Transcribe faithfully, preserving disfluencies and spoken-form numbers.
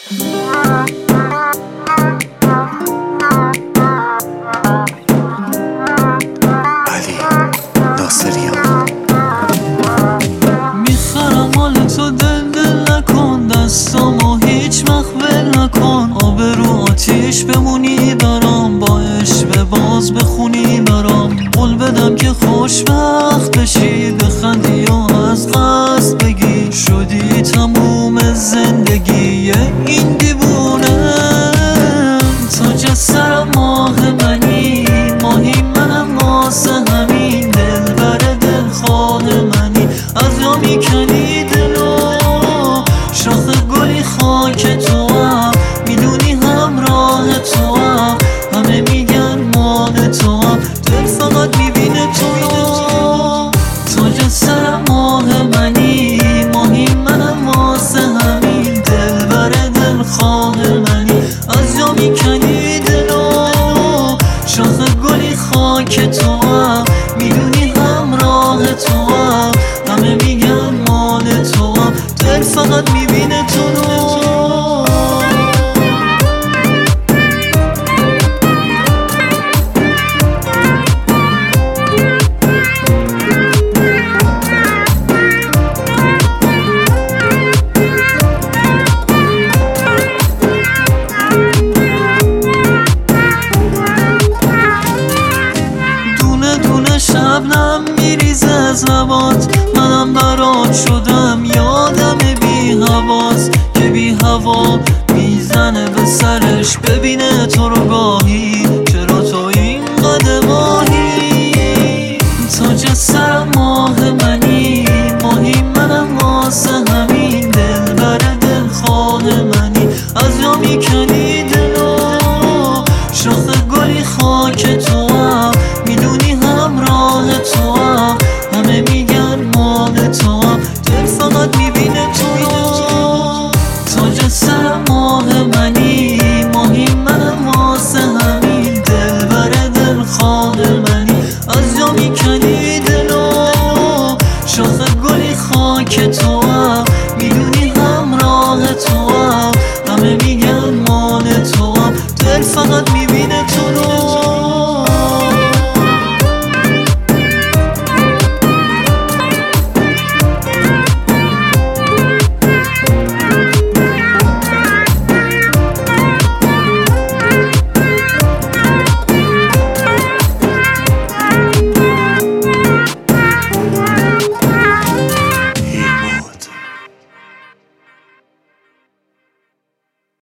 علی ناصریان. میخرم حال تو دل دل نکن، دستامو هیچ وقت ول نکن. آبرو آتیش بمونی برام، با عشق باز بخونی برام. قول بدم که خوشبخت بشی، بخندی و از قصد بگی شدی تموم زندگی این دیوونه. تاج سر ماه منی، ماهی منم واسه همین. دل بر دل خواه منی، از یا میکنی دلو. شاخ گلی خاک تو هم، میدونی همراه تو هم. همه میگن مال تو هم، دل فقط میبینه تو. تاج سر ماه منی، ماهی منم واسه همین. دل بر دل خواه منی، از یا میکنی دلو. شاخ گلی خاک تو هم، میدونی همراه تو هم. همه میگن مال تو هم، دل فقط میبینه تو. شبنم میریزه از لبات، منم برات شدم یادم بی هواست. که بی هوا میزنه به سرش، ببینه تو رو گاهی